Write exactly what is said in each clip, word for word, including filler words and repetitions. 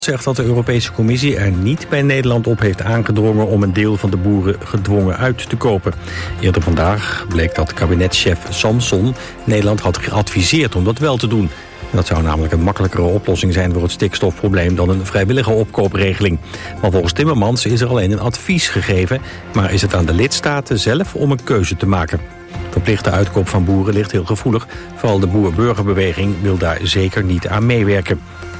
Zegt dat de Europese Commissie er niet bij Nederland op heeft aangedrongen om een deel van de boeren gedwongen uit te kopen. Eerder vandaag bleek dat kabinetschef Samson Nederland had geadviseerd om dat wel te doen. En dat zou namelijk een makkelijkere oplossing zijn voor het stikstofprobleem dan een vrijwillige opkoopregeling. Maar volgens Timmermans is er alleen een advies gegeven, maar is het aan de lidstaten zelf om een keuze te maken. Verplichte uitkoop van boeren ligt heel gevoelig. Vooral de boer-burgerbeweging wil daar zeker niet aan meewerken.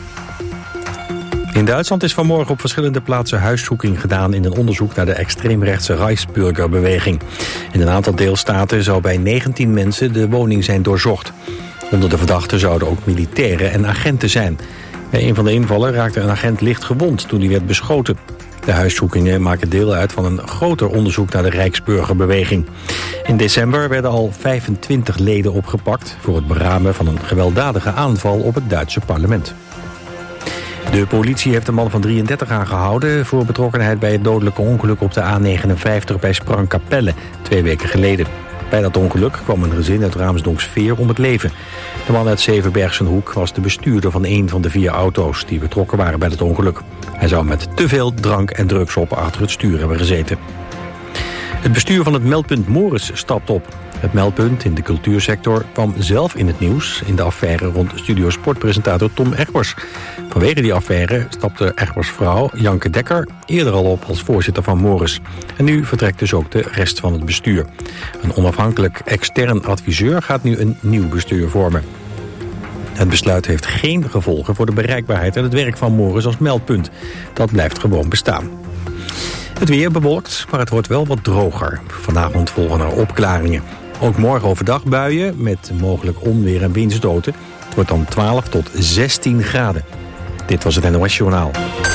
In Duitsland is vanmorgen op verschillende plaatsen huiszoeking gedaan in een onderzoek naar de extreemrechtse Reichsbürgerbeweging. In een aantal deelstaten zou bij negentien mensen de woning zijn doorzocht. Onder de verdachten zouden ook militairen en agenten zijn. Bij een van de invallen raakte een agent licht gewond toen hij werd beschoten. De huiszoekingen maken deel uit van een groter onderzoek naar de Rijksburgerbeweging. In december werden al vijfentwintig leden opgepakt voor het beramen van een gewelddadige aanval op het Duitse parlement. De politie heeft een man van drieëndertig aangehouden voor betrokkenheid bij het dodelijke ongeluk op de A negenenvijftig bij Sprangkapelle twee weken geleden. Bij dat ongeluk kwam een gezin uit Raamsdonksveer om het leven. De man uit Zevenbergsenhoek was de bestuurder van een van de vier auto's die betrokken waren bij het ongeluk. Hij zou met te veel drank en drugs op achter het stuur hebben gezeten. Het bestuur van het meldpunt Moris stapt op. Het meldpunt in de cultuursector kwam zelf in het nieuws in de affaire rond Studio Sportpresentator Tom Egbers. Vanwege die affaire stapte Egbers vrouw Janke Dekker eerder al op als voorzitter van Moris. En nu vertrekt dus ook de rest van het bestuur. Een onafhankelijk extern adviseur gaat nu een nieuw bestuur vormen. Het besluit heeft geen gevolgen voor de bereikbaarheid en het werk van Moris als meldpunt. Dat blijft gewoon bestaan. Het weer bewolkt, maar het wordt wel wat droger. Vanavond volgen er opklaringen. Ook morgen overdag buien met mogelijk onweer en windstoten. Het wordt dan twaalf tot zestien graden. Dit was het N O S Journaal.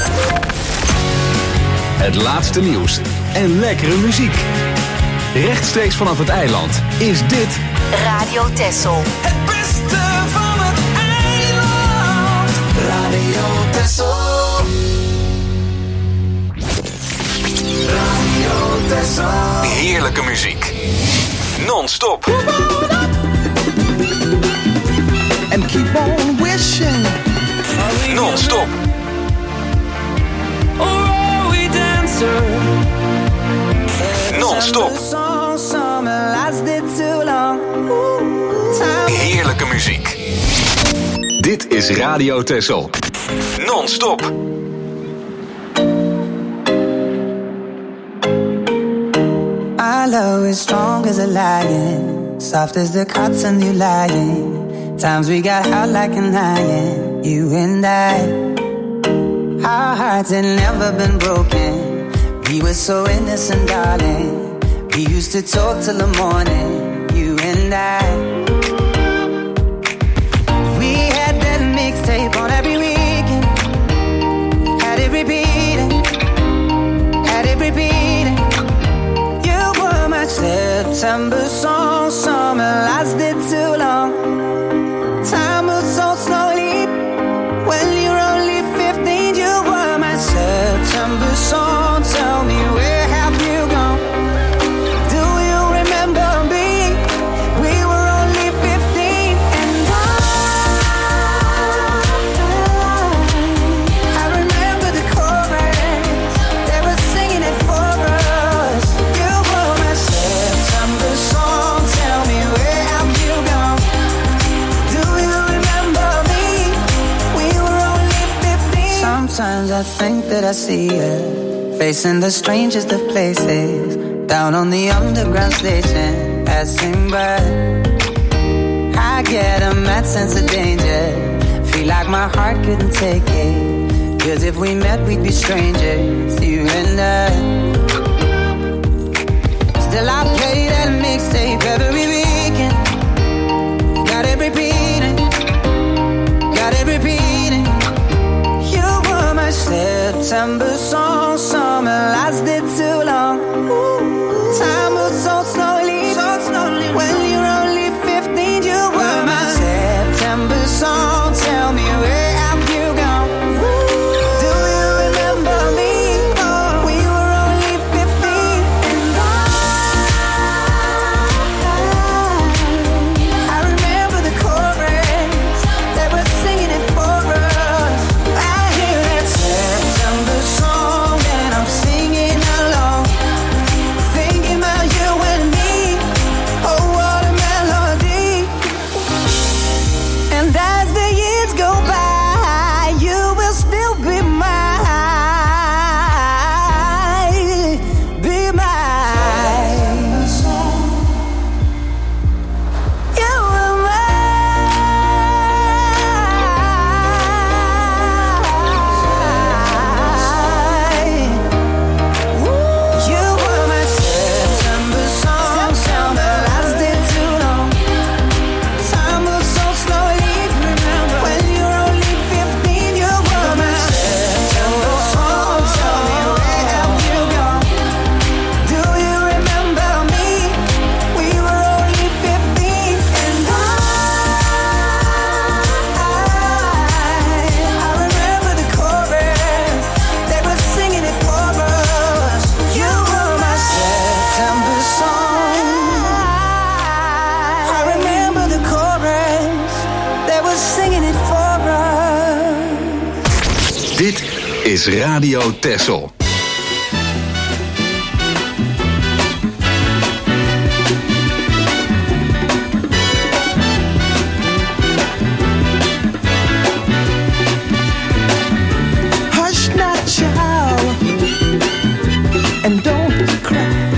Het laatste nieuws en lekkere muziek. Rechtstreeks vanaf het eiland is dit Radio Texel. Het beste van het eiland. Radio Texel. Radio Texel. heerlijke muziek. Non-stop. And keep on wishing. Non-stop. Oh, we dancer. Non-stop. Heerlijke muziek. Dit is Radio Texel. Non-stop. Our love is strong as a lion, soft as the cotton you lying. Times we got hot like an iron, you and I. Our hearts had never been broken. We were so innocent, darling. We used to talk till the morning, you and I. We had that mixtape on every weekend. Had it repeating, had it repeating. You were my September song, summer lasted too long. Time moves so slowly when you're only fifteen. You were my September song. Tell me, where have you gone? Do you remember me? We were only fifteen, and I, I remember the chorus. They were singing it for us. You were my September song. Tell me, where have you gone? Do you remember me? We were only fifteen. Sometimes I think that I see you facing the strangest of places, down on the underground station, passing by. I get a mad sense of danger, feel like my heart couldn't take it, 'cause if we met we'd be strangers, you and I. Still I play that mixtape every weekend. Got it repeating, got it repeating. You were my September song, summer lasted too long. Time moves so slowly, so slowly. When you're only fifteen, you were my September song. Tell me, where have you gone? Do you remember me? We were only fifteen, and I, I remember the chorus. They were singing it for us. I hear that Dit is Radio Texel. Hush not, child, and don't cry.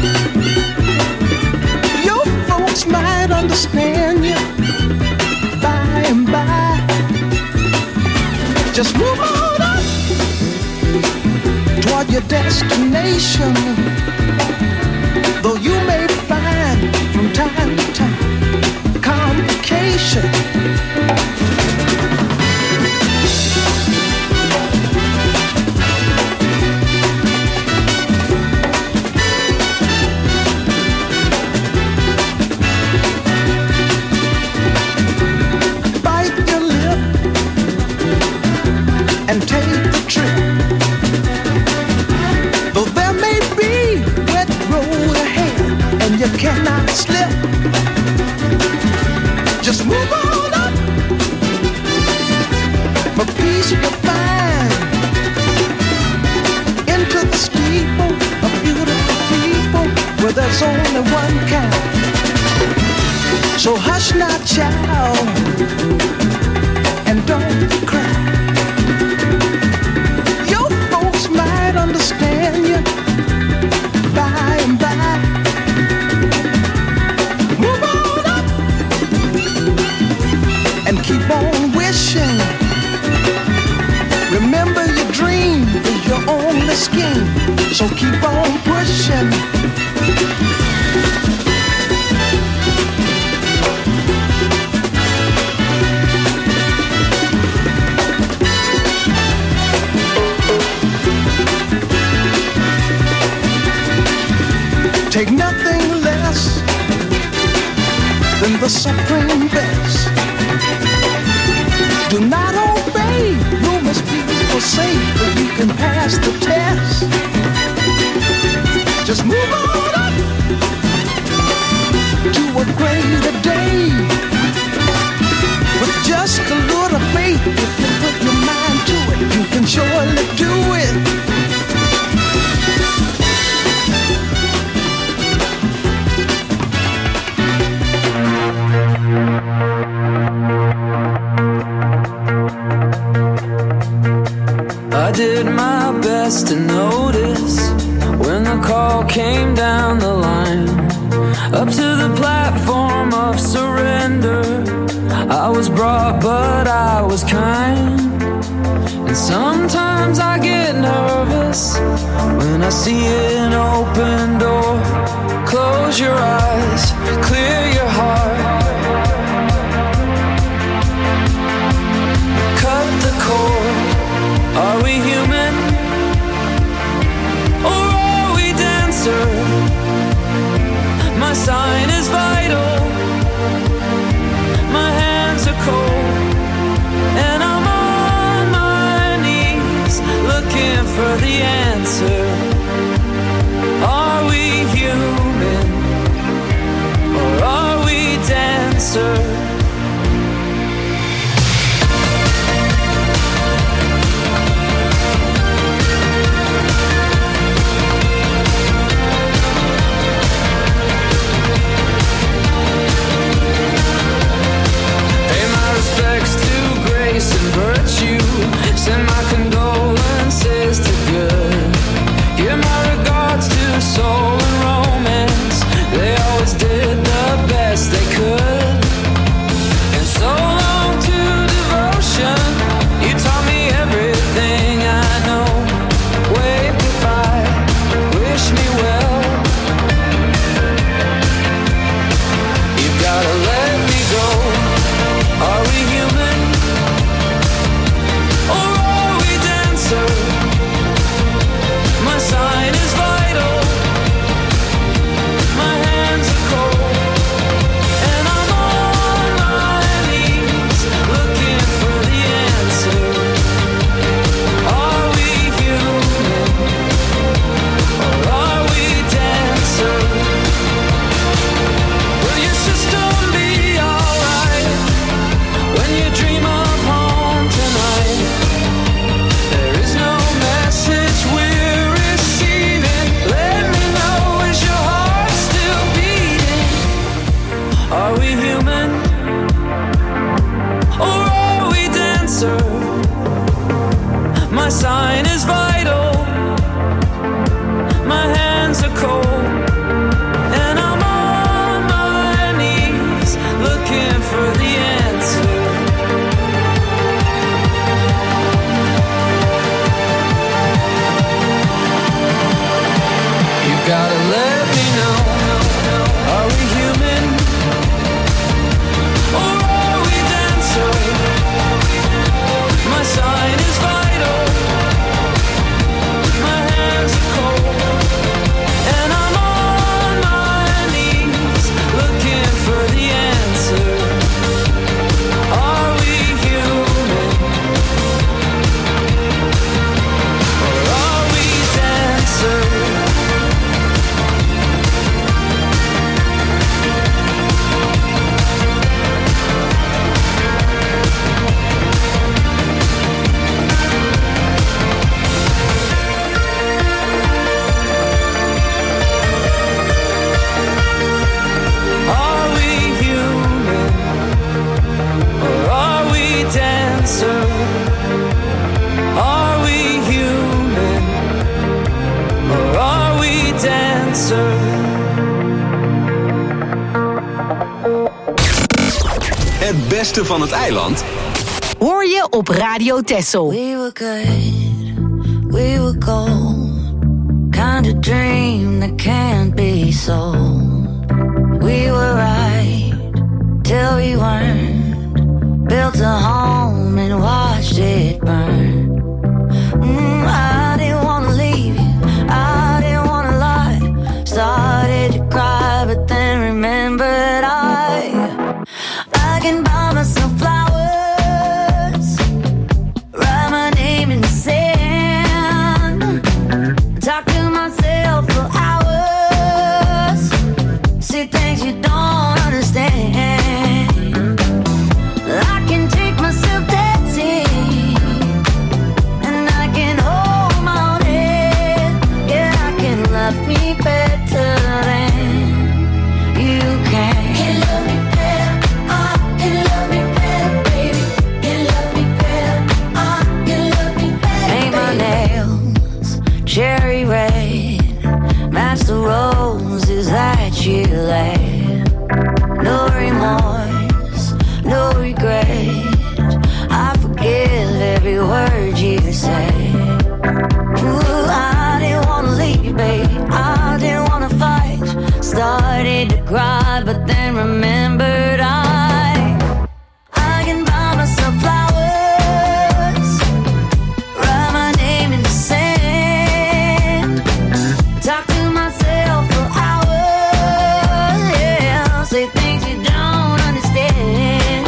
Your folks might understand you by and by. Just move on up toward your destination. Though you may find from time to time complication. Bite your lip and take the trip. Though there may be wet road ahead and you cannot slip, just move on up. For peace you find into the steeple of beautiful people where there's only one kind. So hush not, child, and don't cry. Your folks might understand you by and by. Move on up and keep on wishing. Remember your dream is your only scheme, so keep on pushing. Take nothing less than the supreme best. Do not obey, you must be forsake, but you can pass the test. Just move on up to a greater day. With just a little faith, if you put your mind to it, you can surely do it. I did my best to notice when the call came down the line, up to the platform of surrender. I was brought, but I was kind. And sometimes I get nervous when I see an open door. Close your eyes, clear your heart, cut the cord. Are we human, or are we dancer? My sign is vital, my hands are cold, and I'm on my knees looking for the answer. Are we human, or are we dancer? Respects to grace and virtue, send my condolences to good. sign is vital. My hands are cold, and I'm on my knees looking for the answer. You gotta let me know, are we human or are we dancer? My sign is vital, my hands are cold, and I'm on my knees looking for the answer. Are we human or are we dancer? Are we human or are we dancer? Are we human or are we dancer? Het beste van het eiland Hoor je op Radio Texel. We were good, we were gold. Kind of dream that can't be sold. We were right till we weren't. Built a home and watched it burn. Mm, I didn't wanna leave you, I didn't wanna lie. Started to cry, but then remembered I I can buy myself flowers, write my name in the sand, talk to myself for hours, see things you don't understand. I can take myself dancing, and I can hold my own head. Yeah, I can love me better than you can. Can love me better, I can love me better, baby. Can love me better, I can love me better. Paint my nails cherry red, match the roses that you laid. No remorse, no regret. I forgive every word you say. Ooh, I didn't wanna leave you, baby. I didn't wanna fight. Started to cry, but then remembered I I can buy myself flowers, write my name in the sand, talk to myself for hours, yeah, say things you don't understand.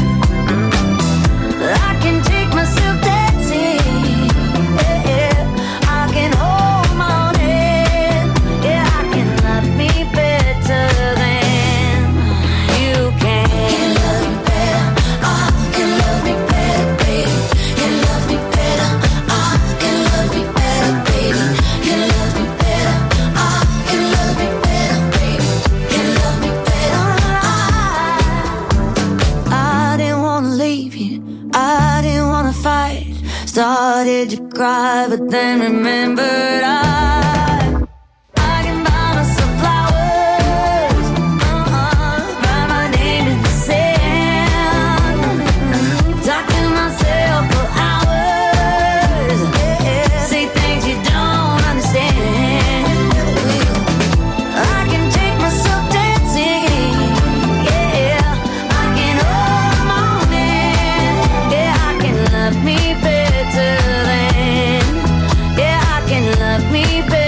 I can take myself dancing, yeah, I can hold my own head, yeah, I can love me better than you can. Can love me better, I can love me better, baby. Can love me better, I can love me better, baby. Can love me better, I can love me better, baby. Can love me better, I I didn't wanna leave you, I didn't wanna fight. Started to cry, but then remembered I I can buy myself flowers, uh-uh, write my name in the sand, talk to myself for hours, yeah, say things you don't understand. I can take myself dancing, yeah, I can hold my own hand, yeah, I can love me better than, yeah, I can love me better.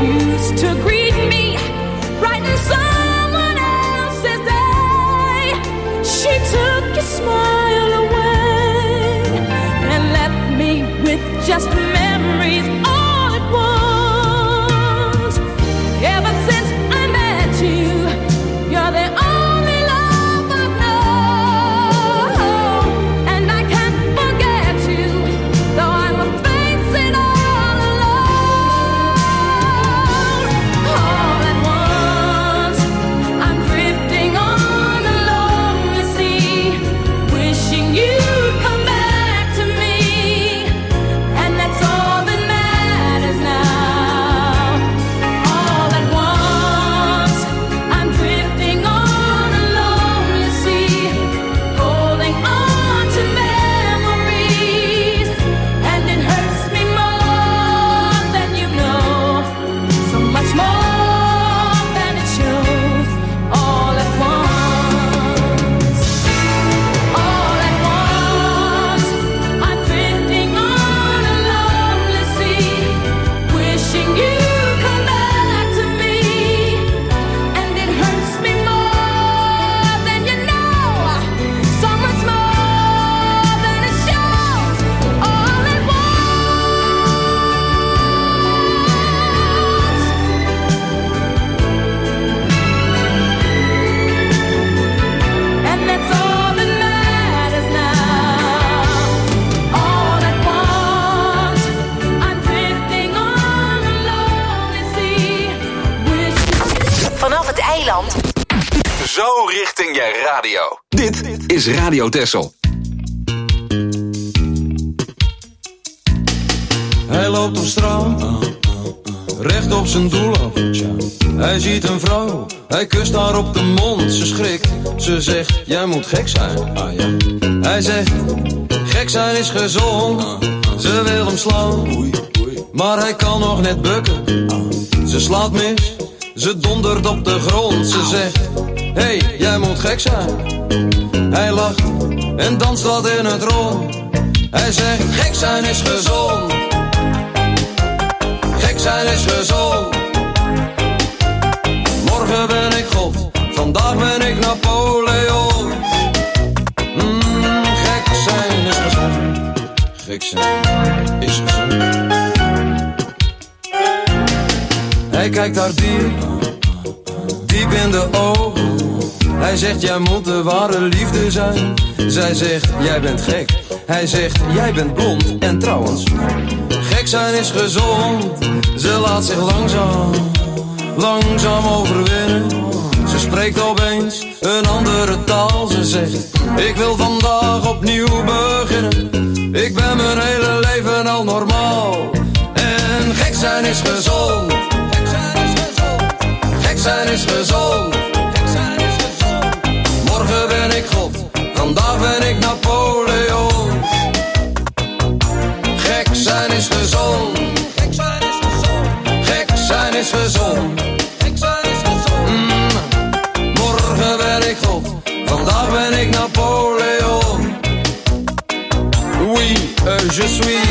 used to greet me right in someone else's day. She took your smile away and left me with just memories all at once. Ever since I met you, you're the only love I've known, and I can't forget you, though I must face it all alone. All at once, I'm drifting on a lonely sea, wishing you'd come back to me, and that's all that matters now. All at once, I'm drifting on a lonely sea, holding on to memories, and it hurts me more than you know, so much more than it shows. All at once, all at once, I'm drifting on a lonely sea, wishing you'd come back to me, and it hurts me more than you know, so much more than it shows. All at once, and that's all that matters now. All at once, I'm drifting on a lonely sea, wishing. Vanaf het eiland. Zo richting je radio. Dit is Radio Texel. Hij loopt op straat, recht op zijn doel af. Hij ziet een vrouw, hij kust haar op de mond. Ze schrikt, ze zegt, jij moet gek zijn. Ah, ja. Hij zegt, gek zijn is gezond. Ze wil hem slaan, maar hij kan nog net bukken. Ze slaat mis, ze dondert op de grond. Ze zegt, hé, hey, jij moet gek zijn. Hij lacht en danst wat in het rond. Hij zegt, gek zijn is gezond. Gek zijn is gezond. Morgen ben ik God, vandaag ben ik Napoleon. Mm, gek zijn is gezond. Gek zijn is gezond. Hij kijkt haar diep, diep in de ogen. Hij zegt, jij moet de ware liefde zijn. Zij zegt, jij bent gek. Hij zegt, jij bent blond. En trouwens, gek zijn is gezond. Ze laat zich langzaam, langzaam overwinnen. Ze spreekt opeens een andere taal. Ze zegt, ik wil vandaag opnieuw beginnen. Ik ben mijn hele leven al normaal. En gek zijn is gezond. Gek zijn is gezond. Gek zijn is gezond. Morgen ben ik God, vandaag ben ik Napoleon. Gek zijn is gezond. Gek zijn is gezond. Gek zijn is gezond. Gek zijn is gezond. Mm. Morgen ben ik God, vandaag ben ik Napoleon. Oui, euh, je suis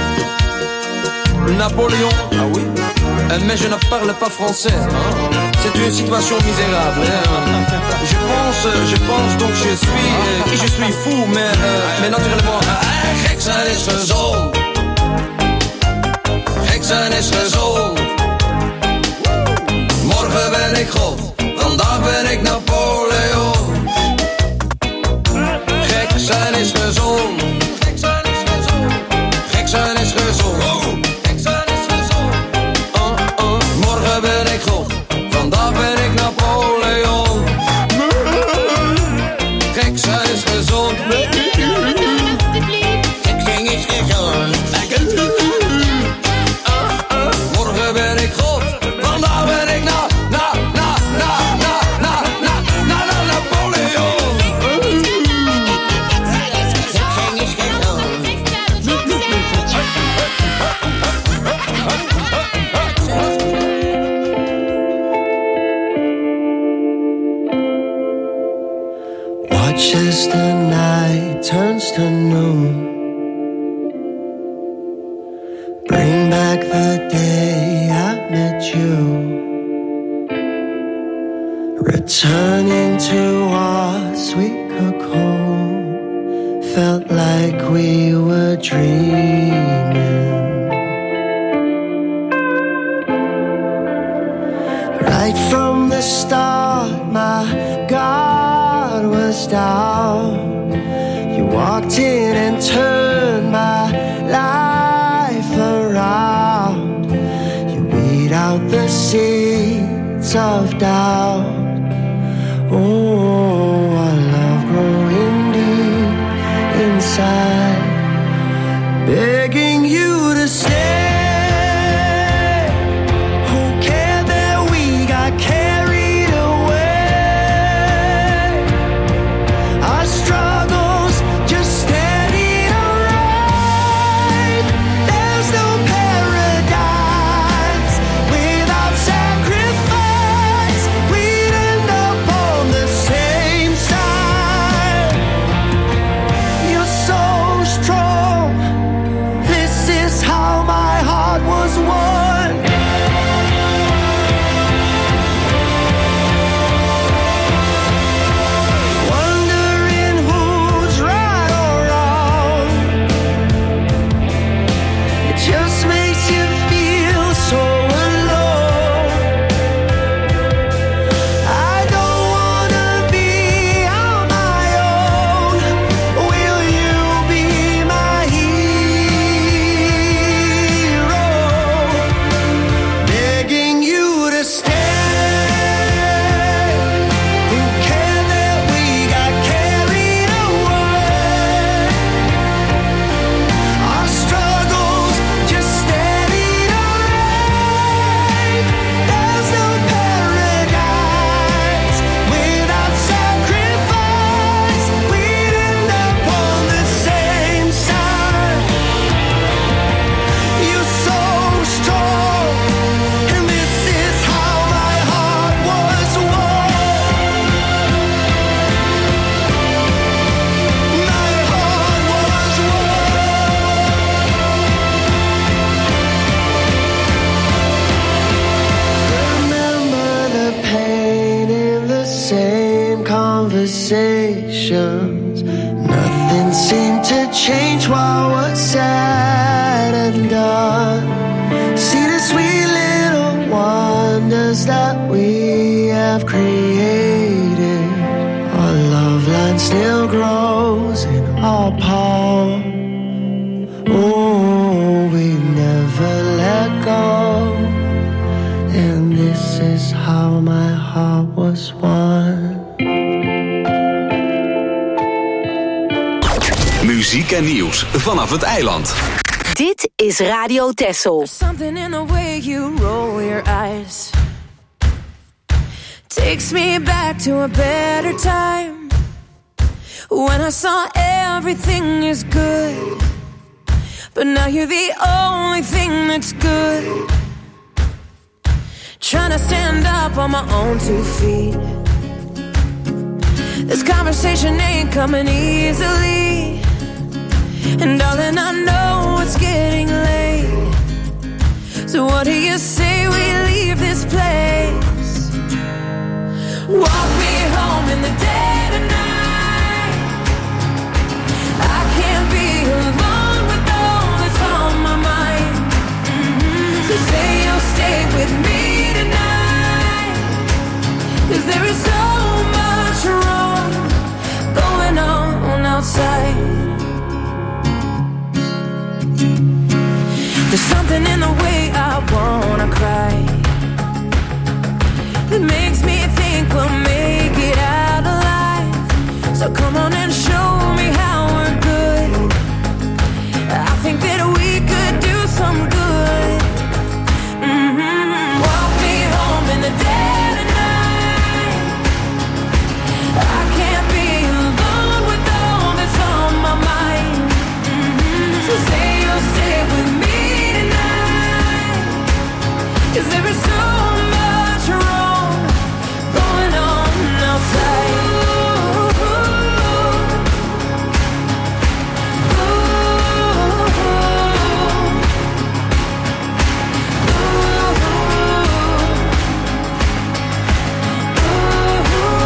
Napoléon. Ah oui. Euh, mais je ne parle pas français. Hein? C'est une situation misérable. Hein? Je pense, je pense donc je suis, euh, je suis fou, mais, euh, mais naturellement. Euh, gek zijn is gezond. Gek zijn is gezond. Morgen ben ik God, vandaag ben ik Napoleon. Gek zijn is gezond. Gek zijn is gezond. Gek zijn is gezond. Gek zijn is gezond. Uh, uh. Morgen ben ik God, vandaag ben ik Napoleon. Gek zijn is gezond. Gek zijn is gezond. Uh, uh. Morgen ben ik God, vandaag ben ik na, na, na, na, na, na, na, na, na, Napoleon. Gek zijn is gezond. Watch as the night turns to noon. Bring back the day I met you. Returning to our sweet cocoon, felt like we were dreaming. Right from the start, my guard was down. You walked in and turned my life around. You weed out the seeds of doubt. Oh, our love growing deep inside, begging you to stay. Who cared that we got carried away? Our struggles just steadied right. There's no paradise without sacrifice. We'd end up on the same side. You're so strong. This is how my heart was won. Wondering who's right or wrong. It just makes you feel so alone. I don't wanna be on my own. Will you be my hero? Begging you to stay. Who cared that we got carried away? Our struggles just steadied right. There's no paradise without sacrifice. We'd end up on the same side. You're so strong, and this is how my heart was won. My heart was won. Remember the pain in the same conversations. Nothing seemed to change while what's said and done. See the sweet little wonders that we have created. Our love line still grows in our palm. Oh, we never let go. And this is how my heart was won. Muziek en nieuws vanaf het eiland. Dit is Radio Texel. Something in the way you roll your eyes takes me back to a better time, when I saw everything is good, but now you're the only thing that's good. Trying to stand up on my own two feet. This conversation ain't coming easily, and darling, I know it's getting late. So what do you say we leave this place? Walk me home in the dead of night. I can't be alone with all that's on my mind. Mm-hmm. So say you'll stay with me tonight, 'cause there is so much wrong going on outside. There's something in the way I wanna cry that makes me think we'll make it out alive. So come on and show me how we're good. I think that we could do some good. Mm-hmm. Walk me home in the dead of night. I can't be alone with all that's on my mind. Mm-hmm. So say you'll stay with me tonight, 'cause there is so much wrong going on outside. Ooh, ooh, ooh, ooh, ooh.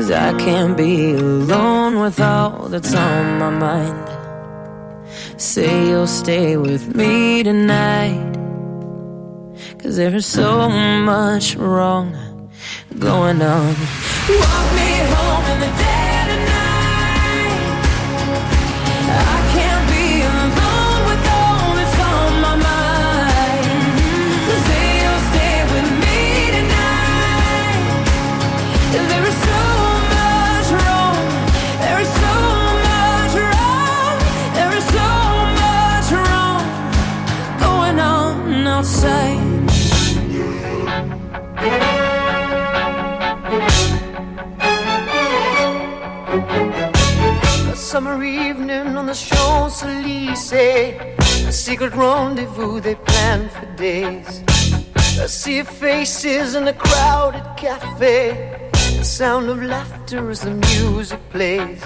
'cause I can't be alone with all that's on my mind. Say you'll stay with me tonight, 'cause there's so much wrong going on. Walk me home in the dead of night. I can't be alone with all that's on my mind. So say you'll stay with me tonight, 'cause there is so much wrong. There is so much wrong. There is so much wrong going on outside. Summer evening on the Champs-Élysées, a secret rendezvous they planned for days. A sea of faces in a crowded cafe, the sound of laughter as the music plays.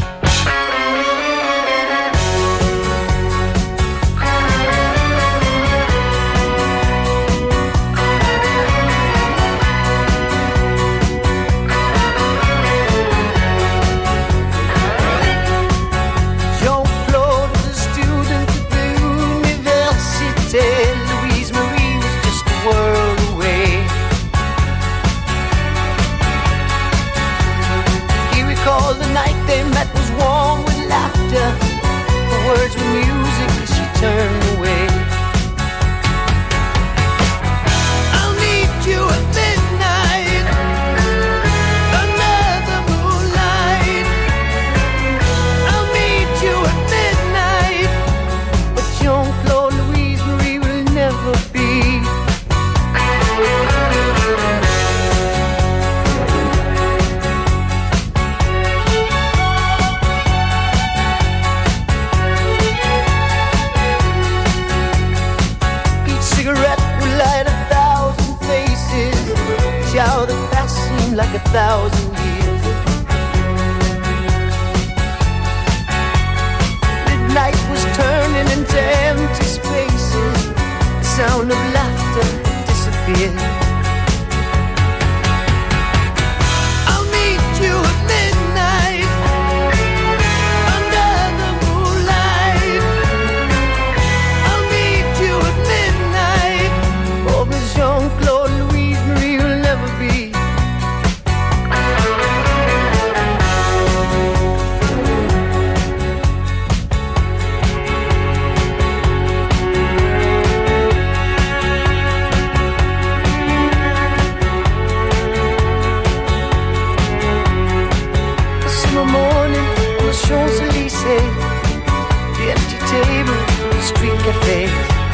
Louise Marie was just a world away. He recalled the night they met was warm with laughter. The words were music as she turned away. I'll meet you at midnight under the moonlight. I'll meet you at midnight, but Jean-Claude Louise never be. Each cigarette will light a thousand faces, each hour that passed seemed like a thousand years. Midnight was turning into empty spaces, sound of laughter disappeared. I'll meet you at midnight under the moonlight. I'll meet you at midnight. Oh, Miss Jean-Claude Louise Marie will never be. Champs-Élysées, the empty table, the street cafes.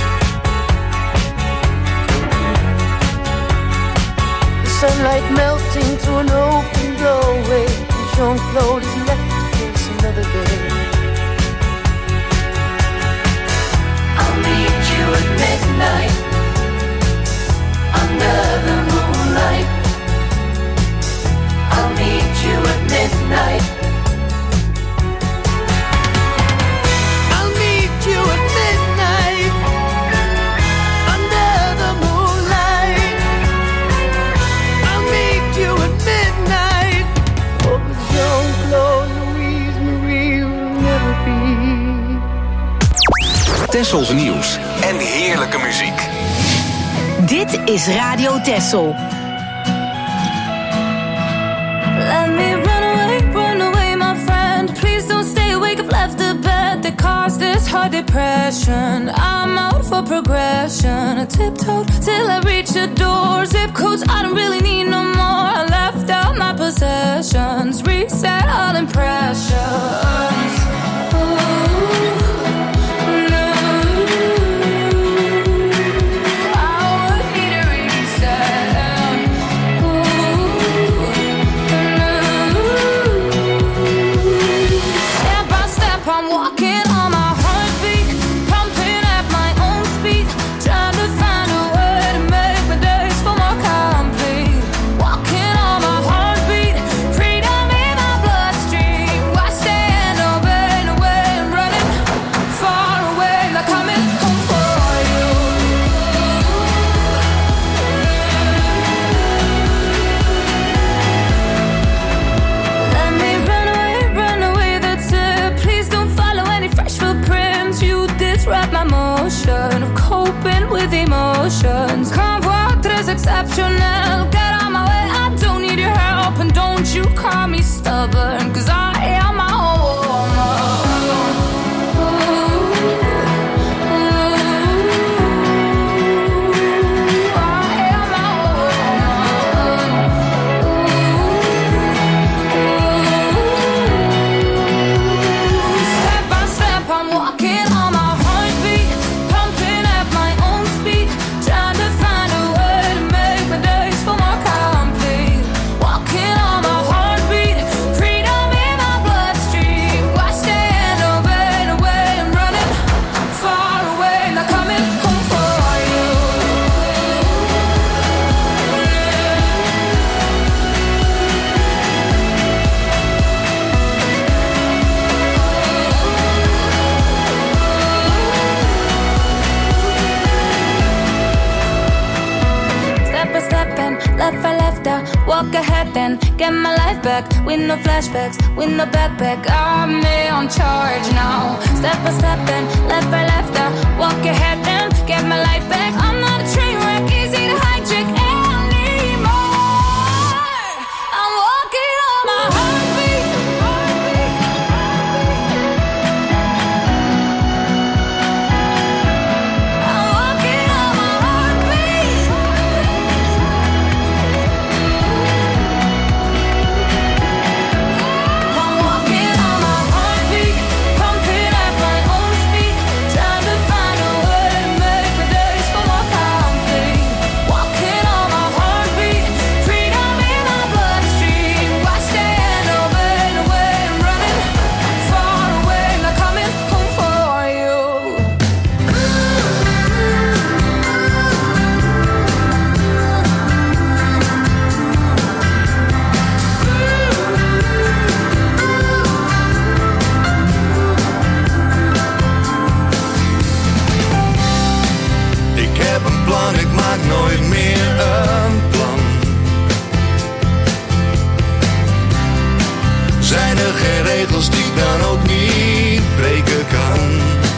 The sunlight melting through an open doorway, and Jean-Claude is left to face another day. I'll meet you at midnight under the moonlight. I'll meet you at midnight. You at midnight under the moonlight. I'll meet you at midnight. Oh, but Jean-Claude Louise Marie will never be. Tessels nieuws en heerlijke muziek. Dit is Radio Tessel. Let me run away, run away, my friend. Please don't stay awake, I've left the bed that caused this heart depression. I'm out for progression. I tiptoed till I reached the door. Zip codes I don't really need no more. I left out my possessions. Reset all impressions. wrap my motion of coping with emotions. Can't walk through exceptional. Get on my way, I don't need your help. And don't you call me stubborn, cause I am my own woman. Left I left I walk ahead then get my life back with no flashbacks, with no backpack. I'm me on charge now. Step by step then left I left I walk ahead then get my life back. I'm not a train wreck, easy to hijack anymore. I'm walking on my heartbeat. I'm walking on my heartbeat. Ik maak nooit meer een plan. Zijn er geen regels die ik dan ook niet breken kan?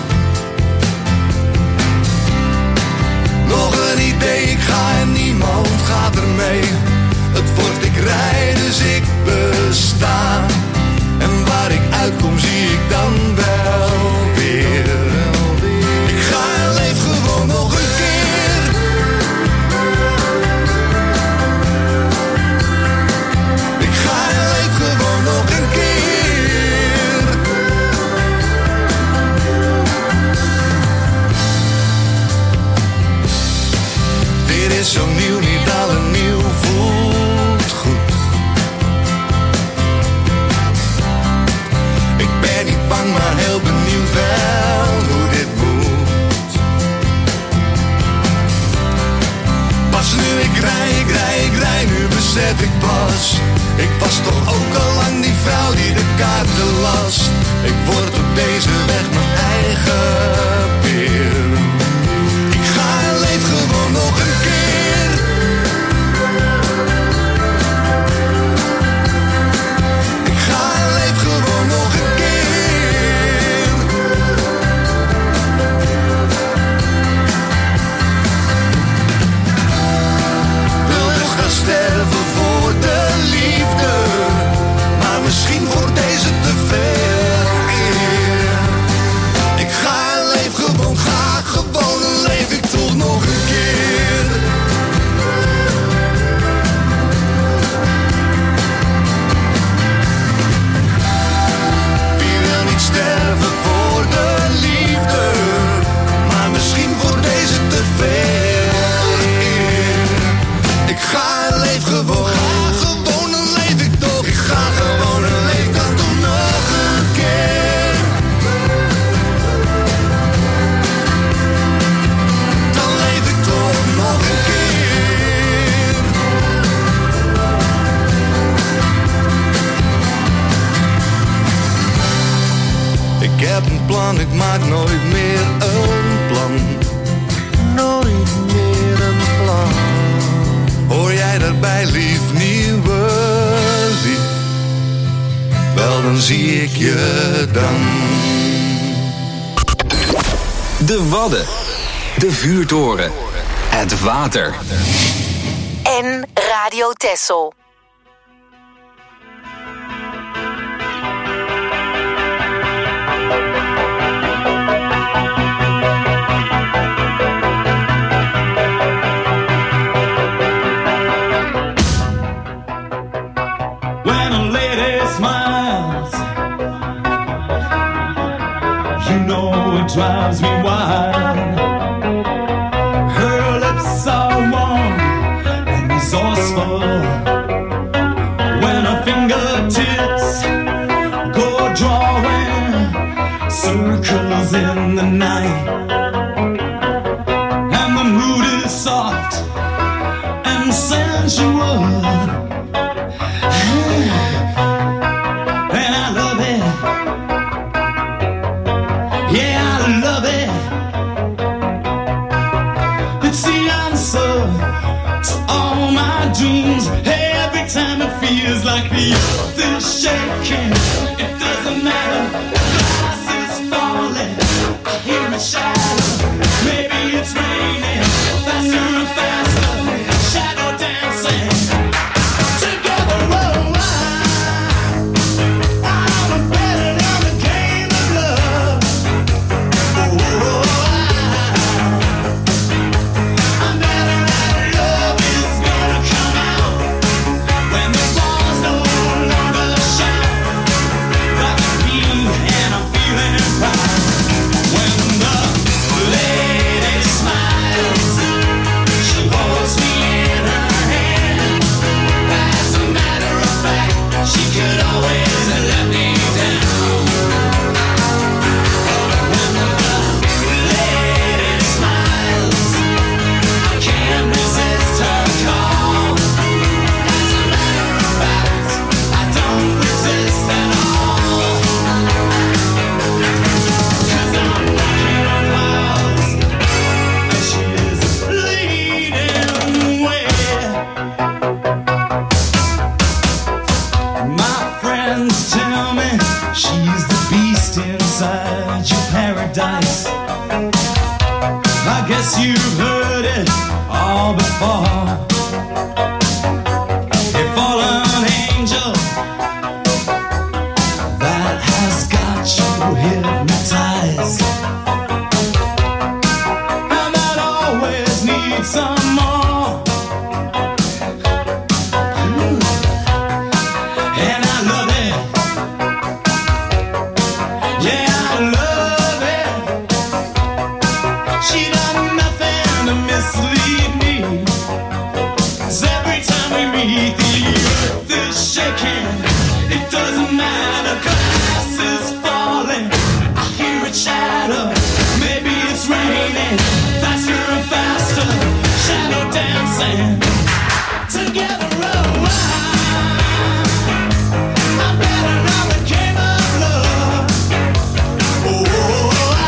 Nog een idee, ik ga en niemand gaat ermee. Het wordt ik rij, dus ik besta. En waar ik uitkom zie ik dan wel weer. Ik ga en leef gewoon nog een keer. Is zo nieuw, niet alle nieuw voelt goed. Ik ben niet bang, maar heel benieuwd wel hoe dit moet. Pas nu ik rij, ik rij, ik rij, nu besef ik pas. Ik was toch ook al lang die vrouw die de kaarten las. Ik word op deze weg mijn eigen peer. Ik ga en leef gewoon nog een keer. Sterven voor de liefde, maar misschien wordt deze te veel. Ik ga en leef gewoon, ga gewoon en leef ik toch nog een keer. Wie wil niet sterven voor de liefde, maar misschien wordt deze te veel. Ik ga en leef gewoon, ga gewoon en leef ik toch. Ik ga gewoon en leef dan toch nog een keer. Dan leef ik toch nog een keer. Ik heb een plan, ik maak nooit meer een plan. Nooit meer een plan. Hoor jij daarbij, lief, nieuwe lief? Wel, dan zie ik je dan. De Wadden. De Vuurtoren. Het water. En Radio Texel. When a lady smiles, you know it drives me wild. Her lips are warm and resourceful. When her fingertips go drawing circles in the night, and the mood is soft and sensual. And I love it. Yeah, I love it. It's the answer to all my dreams. Every time it feels like the earth is shaking. It doesn't matter, the glass is falling. I hear it shatter. Maybe it's raining faster and faster. Shadow dancing together. Oh, you've heard it all before. A fallen angel that has got you hypnotized, and that always needs some more. And I love it. Yeah, I love it. She done nothing to mislead me. 'Cause every time we meet, the earth is shaking. It doesn't matter, glass is falling. I hear it shatter. Maybe it's raining faster and faster. Shadow dancing together. Oh, I'm better now the game of love. Oh,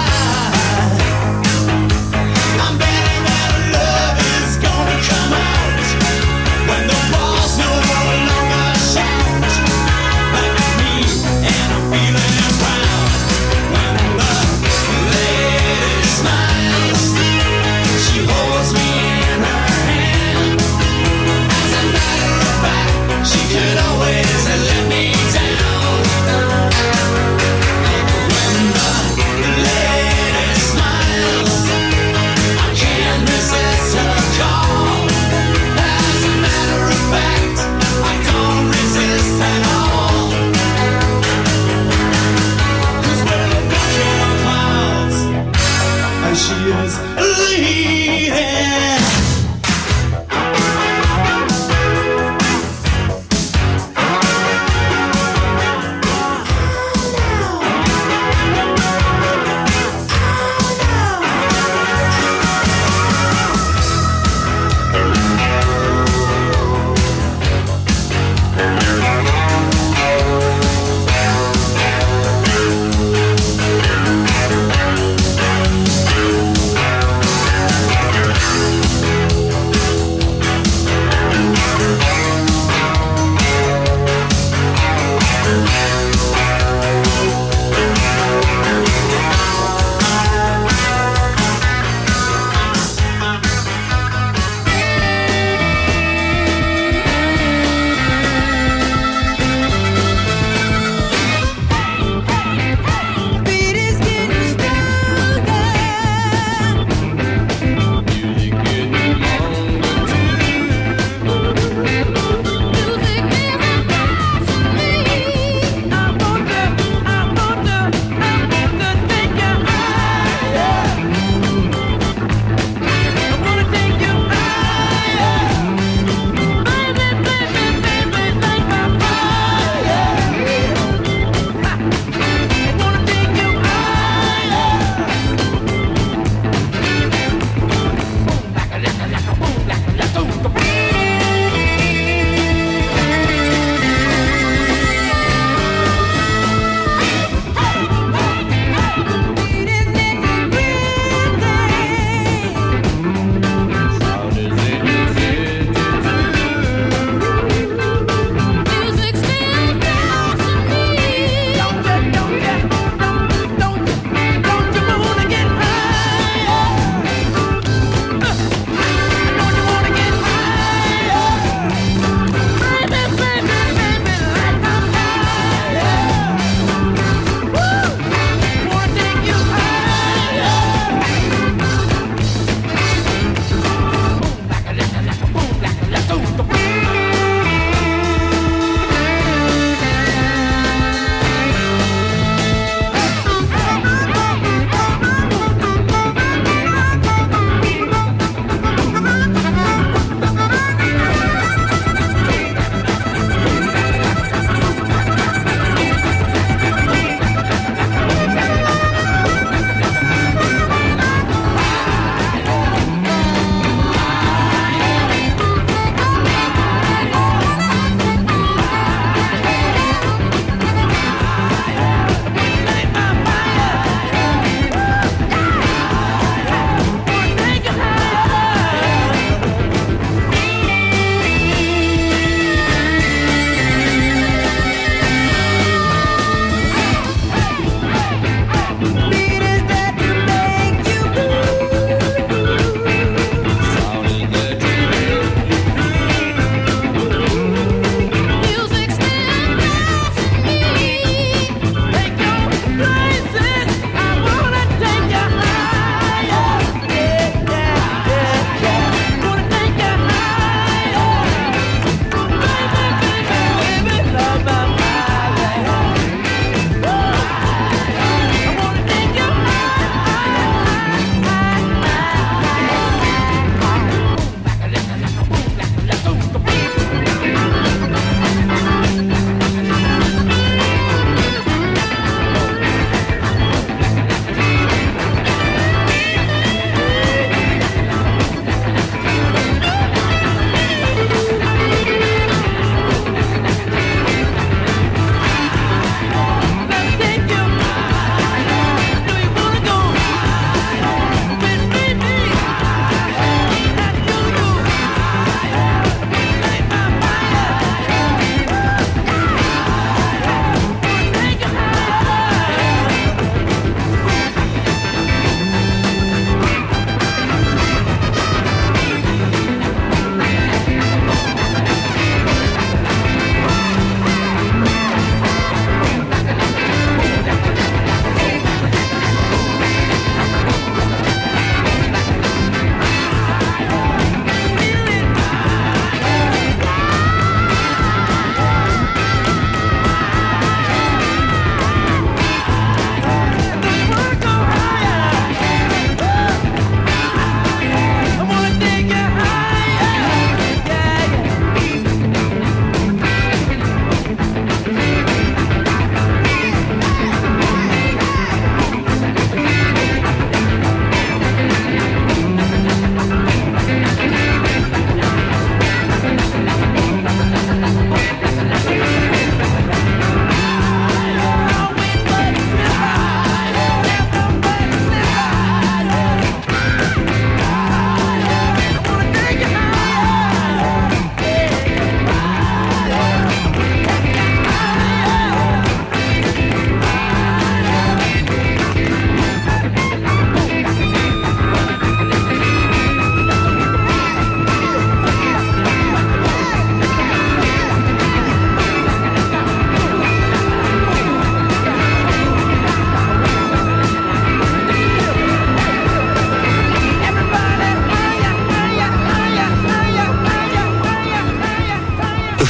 I'm betting that love is gonna come out when the walls no longer shout like me, and I'm feeling proud. When the lady smiles, she holds me in her hand. As a matter of fact, she could always let me down. When the lady smiles, I can't resist her call. As a matter of fact, I don't resist at all. 'Cause we're walking on clouds, and she is leading.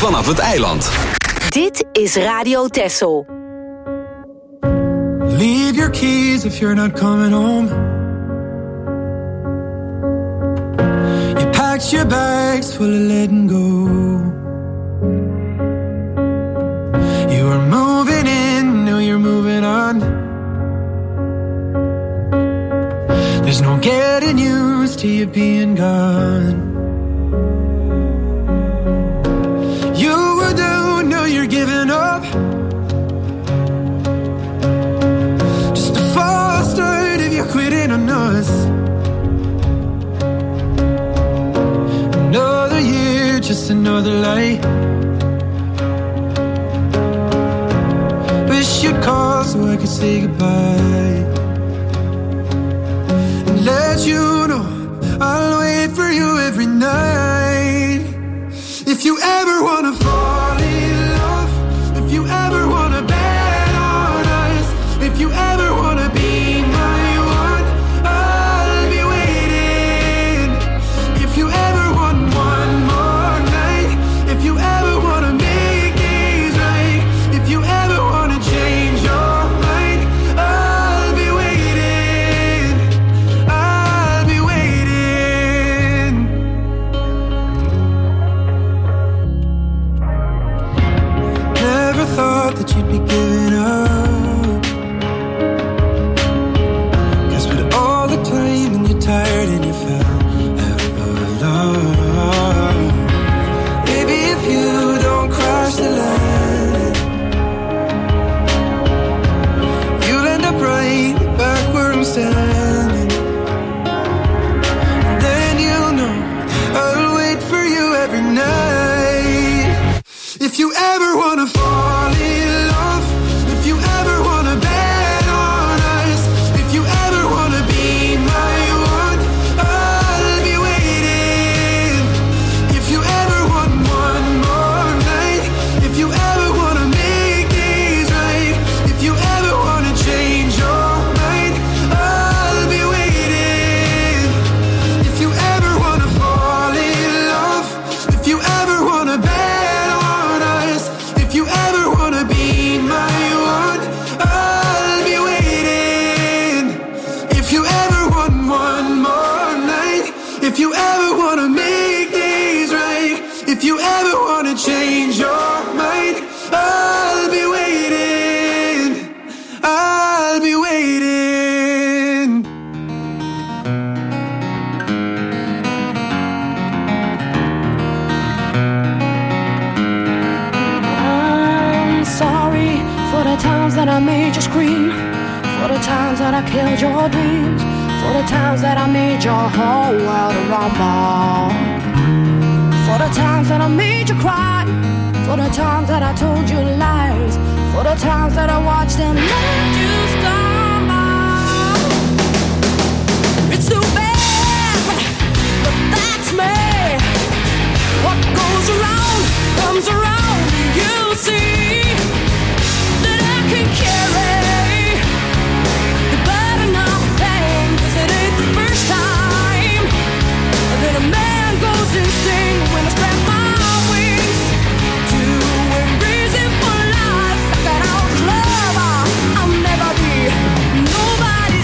vanaf het eiland. Dit is Radio Texel. Leave your keys if you're not coming home. You packed your bags full of letting go. You were moving in, now you're moving on. There's no getting used to you being gone. You were down, now you're giving up. Just a false start if you're quitting on us. Another year, just another lie. Wish you'd call so I could say goodbye. And let you know I'll wait for you every night. If you ever wanna fall in love, if you ever wanna bet on us, if you ever wanna be my one, I'll be waiting. If you ever want one more night, if you ever wanna make things right, if you ever wanna change your mind, I'll be waiting. I'll be waiting. Never thought that you'd be giving up. 'Cause with all the time and you're tired and you fell out of love. Maybe if you don't cross the line, you'll end up right back where I'm standing. And then you'll know I'll wait for you every night. If you ever wanna fall in love, if you ever wanna bet on us, if you ever wanna be my one, I'll be waiting. If you ever want one more night, if you ever wanna make things right, if you ever wanna change your mind, I'll be waiting. If you ever wanna fall in love, if you ever wanna bet on us, if you ever wanna be my one, I'll be waiting. If you ever want one more night, if you ever wanna make things right, if you ever wanna change your mind, I'll be waiting. I'll be waiting. I'm sorry for the times that I made you scream, for the times that I killed your dreams, for the times that I made your whole world a rumble, for the times that I made you cry, for the times that I told you lies, for the times that I watched and let you stumble. It's too bad, but that's me. What goes around comes around. You see that I can carry the burden of pain, 'cause it ain't the first time that a man goes insane. When I spread my wings to embrace it for life, I got out love, I'll never be nobody's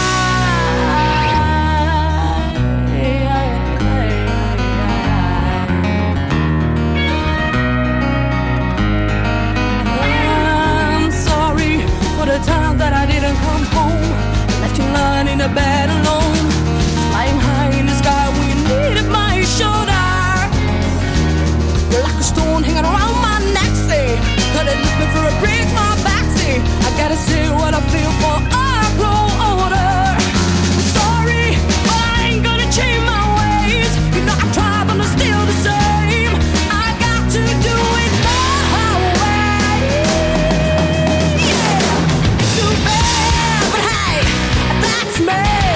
I'm sorry for the time that I didn't come home, left you lying in the bed alone, flying high in the sky when you needed my shoulder. You're like a stone hanging around my neck, say, could it lift me for a break, my back, say, I gotta say what I feel for I grow older. Sorry, but I ain't gonna change my ways. You know I try, but I'm still the same. I got to do it my way. Yeah, too bad, but hey, that's me.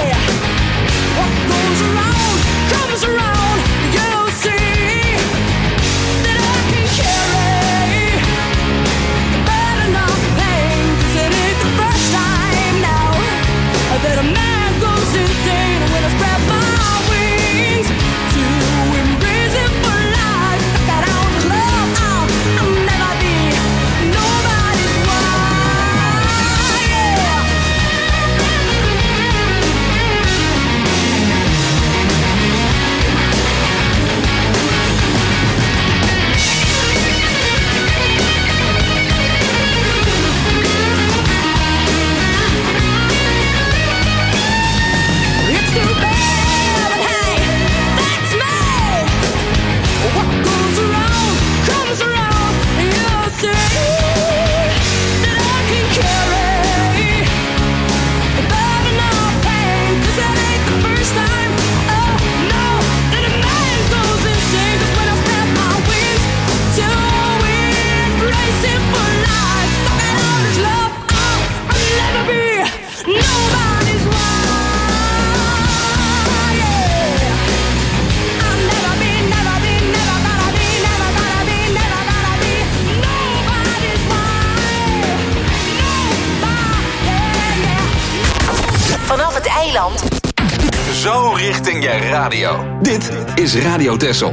vanaf het eiland. Zo richting je radio. Dit is Radio Texel.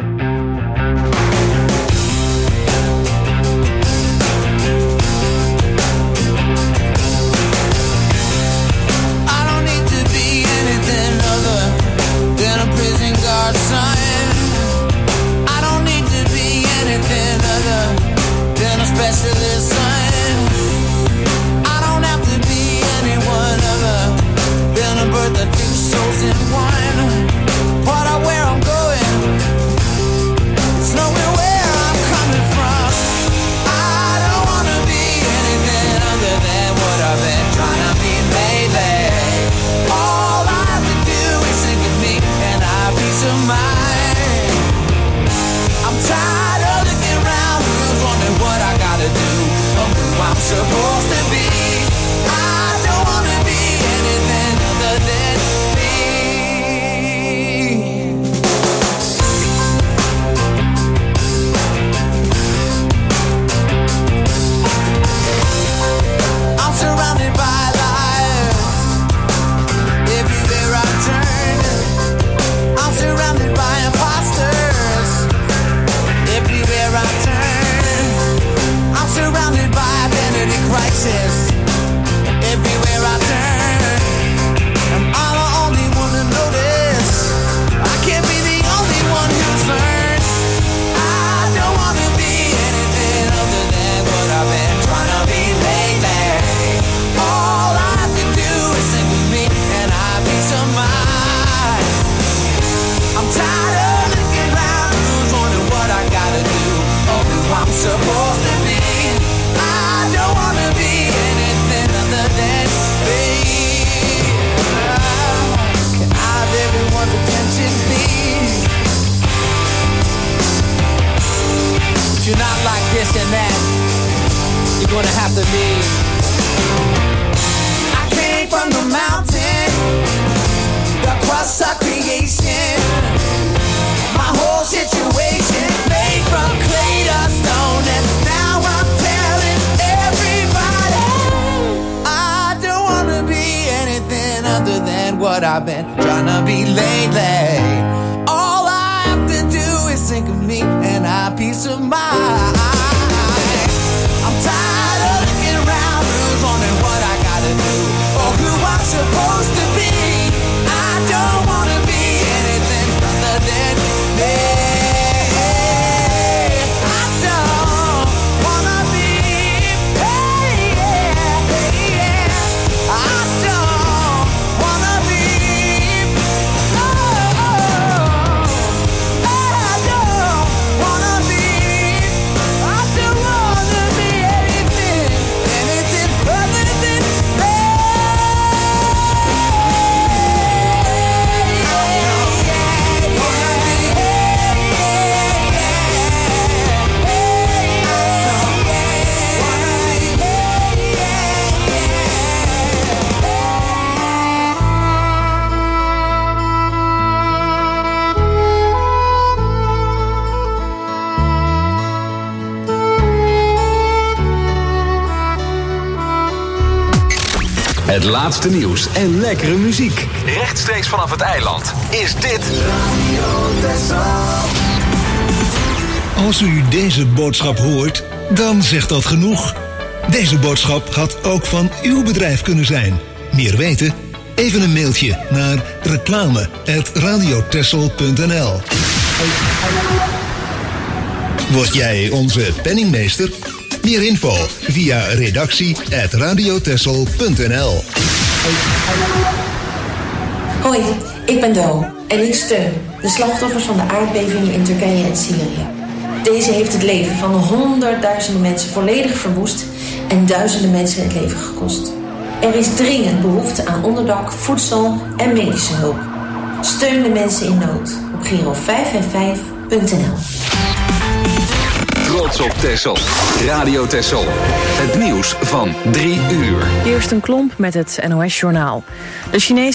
Specialist son. I don't have to be anyone other than a birth of two souls in one. What I where I'm going, it's nowhere where I'm coming from. I don't wanna be anything other than what I've been trying to be lately. All I have to do is think of me and I peace of mind. I'm tired of looking around, wondering what I gotta do, or who I'm supposed to be. I don't wanna be anything other than me. I'm surrounded by lies, everywhere I turn. I'm surrounded by imposters, everywhere I turn. I'm surrounded by identity crisis, everywhere I turn. Am I the only one to notice? I can't be the only one who's learned. I don't wanna be anything other than what I've been trying to be lately. All I have to do is think with me and I have peace of mind. I'm tired of looking around, who's wondering what I gotta do, or who I'm supposed to be. I don't wanna be anything other than me. Can I have everyone's attention, please? If you're not like this and that, you're gonna have to leave. I came from the mountain, the crust of creation. My whole situation made from clay to stone, and now I'm telling everybody I don't wanna be anything other than what I've been trying to be lately. All I have to do is think of me and I have peace of mind. I'm tired of looking around, who's wondering what I gotta do, or who I'm supposed to be. I don't wanna be anything other than me. I don't wanna be, hey, yeah, hey, yeah. I don't wanna be, no. I don't wanna be, I don't wanna be anything, anything other than me. Het laatste nieuws en lekkere muziek. Rechtstreeks vanaf het eiland is dit Als u deze boodschap hoort, dan zegt dat genoeg. Deze boodschap had ook van uw bedrijf kunnen zijn. Meer weten? Even een mailtje naar reclame apenstaartje radiotexel punt n l. Word jij onze penningmeester? Meer info via redactie apenstaartje radiotexel punt n l. Hoi, ik ben Do en ik steun de slachtoffers van de aardbevingen in Turkije en Syrië. Deze heeft het leven van honderdduizenden mensen volledig verwoest en duizenden mensen het leven gekost. Er is dringend behoefte aan onderdak, voedsel en medische hulp. Steun de mensen in nood op Giro vijf vijf vijf punt n l. Trots op Texel. Radio Texel. Het nieuws van drie uur. Eerst een klomp met het N O S-journaal. De Chinese